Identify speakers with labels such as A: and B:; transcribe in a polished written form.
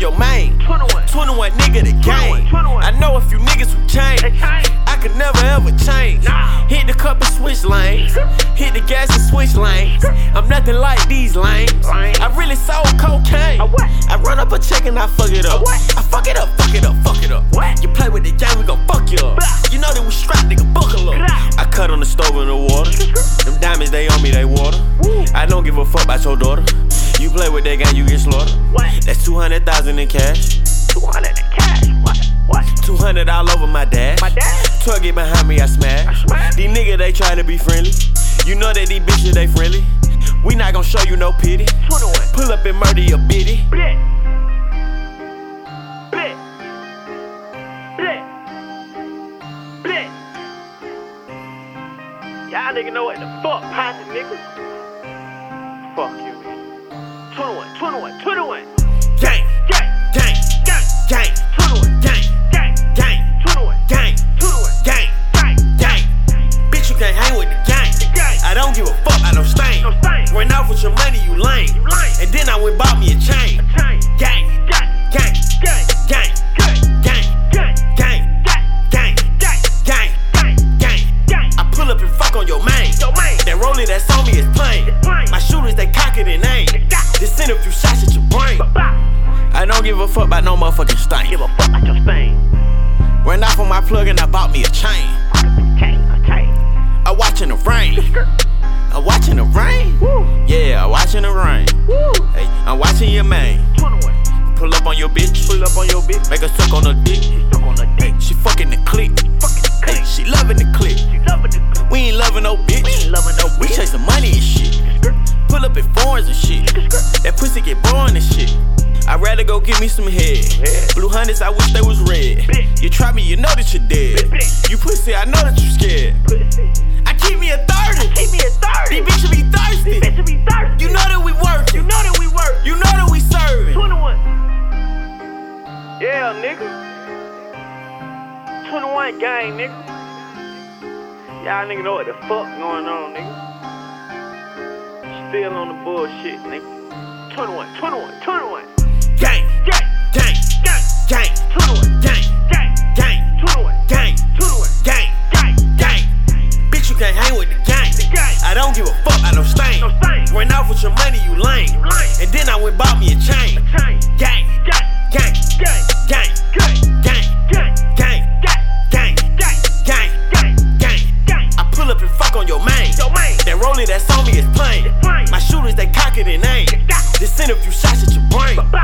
A: your main. 21 nigga the game. I know a few niggas who change. I could never ever change. Hit the cup and switch lanes. Hit the gas and switch lanes. I'm nothing like these lanes. I really sold cocaine. I run up a check and I fuck it up. I fuck it up, fuck it up, fuck it up. You play with the game, we gon' fuck you up. You know that we strapped, nigga, buckle up. I cut on the stove in the water. Them diamonds, they on me, they water. I don't give a fuck about your daughter. You play with that game, you get slaughtered. That's 200,000 in cash.
B: 200 in cash? What?
A: 200 all over my dash.
B: My dash?
A: Truck get behind me, I smash. These niggas, they try to be friendly. You know that these bitches, they friendly. We not gon' show you no pity.
B: 21.
A: Pull up and murder your bitty.
B: Bleh. Y'all nigga know what the fuck poppin', nigga. Fuck you, man. 21.
A: Gang.
B: 21.
A: Gang. Bitch, you can't hang with the gang. I don't give a fuck, I don't stain. Ran off with your money, you lame. And then I went bought me a chain. Gang. I pull up and fuck on your main. That rollie that's on me is plain. My shooters, they cock it and aim. Just send a few shots at your brain. I don't give a fuck about no motherfucking stain.
B: Give a fuck about your stain.
A: Ran off on my plug and I bought me a chain. I watching the rain. I'm watching the rain. Yeah, I'm watching the rain. Hey, I'm watching your man.
B: 21.
A: Pull up on your bitch. Make her suck on her dick. Hey, she fucking the click. Hey, she loving the click. We ain't loving no bitch. We chasing money and shit. Pull up in foreigns and shit. That pussy get boring and shit. I'd rather go get me some head. Blue hundreds, I wish they was red. You try me, you know that you're dead. You pussy, I know that you scared. I keep me a 30. These bitches be thirsty. You know that we working. You know that we serving.
B: 21. Yeah, nigga. 21 gang, nigga. Y'all nigga know what the fuck going on, nigga. Still on the bullshit, nigga. 21.
A: Gang. 21. Gang. Bitch, you can't hang with the gang. I don't give a fuck, I don't stain. Ran off with your money, you lame. And then I went bought me a chain. Gang. I pull up and fuck on your main. That rollie that's on me is plain. My shooters, they cock it and aim. Just send a few shots at your brain.